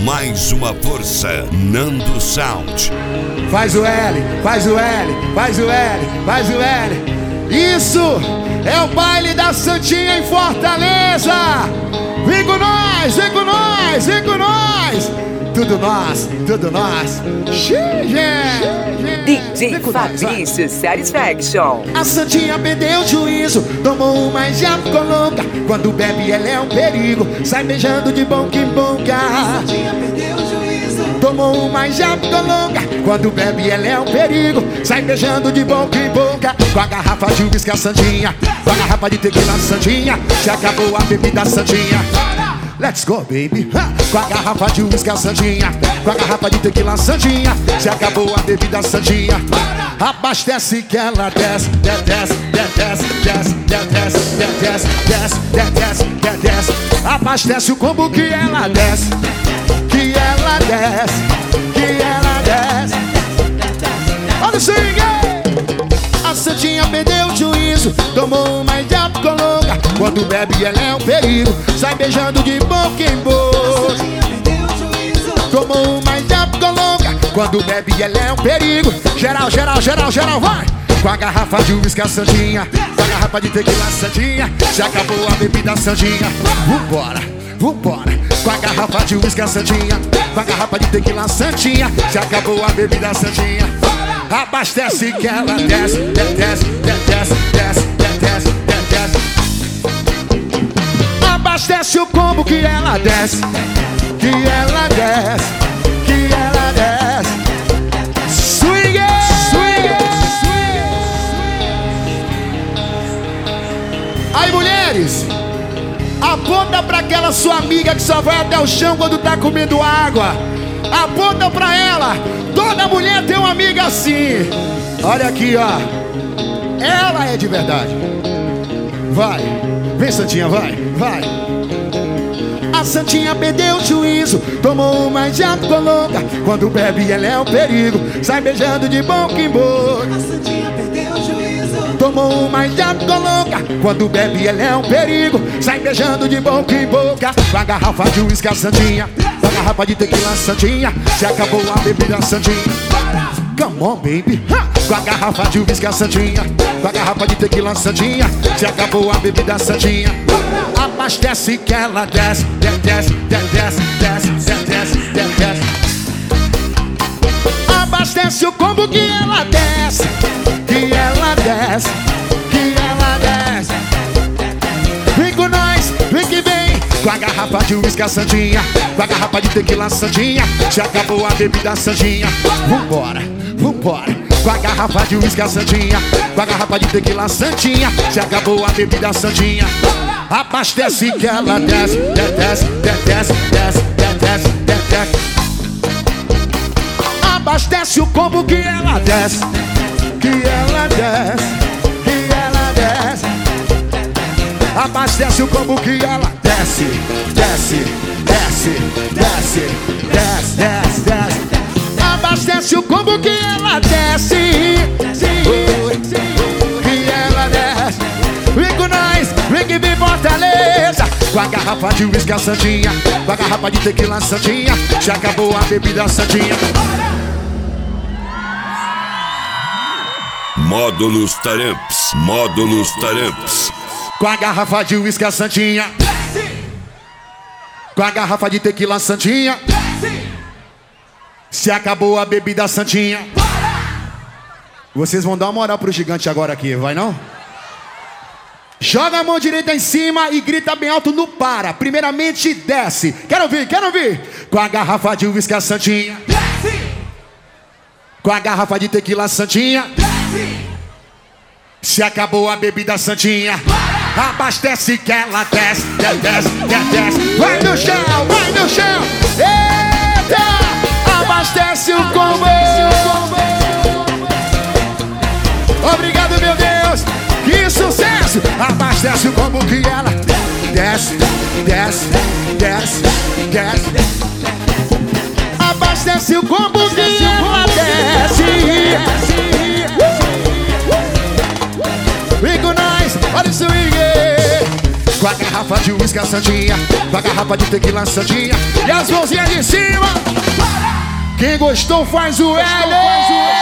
mais uma força. Nando Sound. Faz o L, faz o L, faz o L, faz o L. Isso é o baile da Santinha em Fortaleza. Vem com nós, vem com nós, vem com nós. Tudo nós, tudo nós. DJ Fabrício Satisfaction. A Santinha perdeu o juízo, tomou uma e já ficou louca. Quando bebe ela é um perigo, sai beijando de boca em boca. A Santinha perdeu o juízo, tomou uma e já ficou louca. Quando bebe ela é um perigo, sai beijando de boca em boca. Com a garrafa de uísque a Santinha, com a garrafa de tequila a Santinha, se acabou a bebida Santinha. Let's go, baby. Com a garrafa de uísque a Santinha, com a garrafa de tequila Santinha, se acabou a bebida Santinha. Abastece que ela desce, desce, desce, desce, desce, desce, desce, desce, desce. Abastece o combo que ela desce, que ela desce, que ela desce. Olha o swing! A Santinha perdeu o juízo, tomou uma e já ficou louca. Quando bebe ela é um perigo, sai beijando de boca em boca. Tomou uma e já ficou louca. Quando bebe ela é um perigo. Geral, geral, geral, geral, vai! Com a garrafa de uísque a Santinha, com a garrafa de tequila Santinha, se acabou a bebida Santinha. Vambora, vambora. Com a garrafa de uísque a Santinha, com a garrafa de tequila Santinha, se acabou a bebida Santinha. Abastece que ela desce, desce, desce, desce, desce, desce. Abastece o combo que ela desce, que ela desce, que ela desce. Swing, swing, swing. Aí, mulheres, aponta pra aquela sua amiga que só vai até o chão quando tá comendo água. Aponta pra ela. Toda mulher tem uma amiga assim. Olha aqui, ó. Ela é de verdade. Vai, vem Santinha, vai, vai. A Santinha perdeu o juízo, tomou uma e já ficou louca. Quando bebe ela é um perigo, sai beijando de boca em boca. A Santinha perdeu o juízo, tomou uma e já ficou louca. Quando bebe ela é um perigo, sai beijando de boca em boca. Com a garrafa de uísque a Santinha, com a garrafa de tequila Santinha, se acabou a bebida Santinha. Come on, baby. Com a garrafa de uísque a Santinha, com a garrafa de tequila Santinha, se acabou a bebida Santinha. Abastece que ela desce, desce, desce, desce, desce, desce. Abastece o combo que ela desce, que ela desce, que ela desce. Vem com nós, vem que vem. Com a garrafa de uísque a Santinha, com a garrafa de tequila Santinha, se acabou a bebida Santinha. Vambora, vambora. Com a garrafa de uísque a Santinha, com a garrafa de tequila Santinha, se acabou a bebida Santinha. Abastece que ela desce, desce, desce, desce, desce, desce. Abastece o combo que ela desce, que ela desce, que ela desce. Abastece o combo que ela desce, desce, desce, desce, desce, desce, desce. Abastece o combo que ela desce, que ela desce. Vem com nós, vem que vem Fortaleza. Com a garrafa de uísque a Santinha, com a garrafa de tequila Santinha, se acabou a bebida Santinha. Módulos Taramps, módulos Taramps. Com a garrafa de uísque a Santinha, com a garrafa de tequila Santinha, se acabou a bebida Santinha. Vocês vão dar uma moral pro gigante agora aqui, vai não? Joga a mão direita em cima e grita bem alto no para. Primeiramente desce. Quero ouvir, quero ouvir. Com a garrafa de uísque a Santinha, com a garrafa de tequila Santinha, se acabou a bebida Santinha. Abastece que ela desce, desce, desce. Vai no chão, vai no chão. Eita! Abastece o combo. Obrigado, meu Deus. Que sucesso! Abastece o combo que ela desce, desce, desce, desce. Abastece o combo que ela desce. Vem com nós, olha o swing. Com a garrafa de uísque a Santinha, com a garrafa de tequila Santinha. E as mãozinhas de cima. Quem gostou faz o L.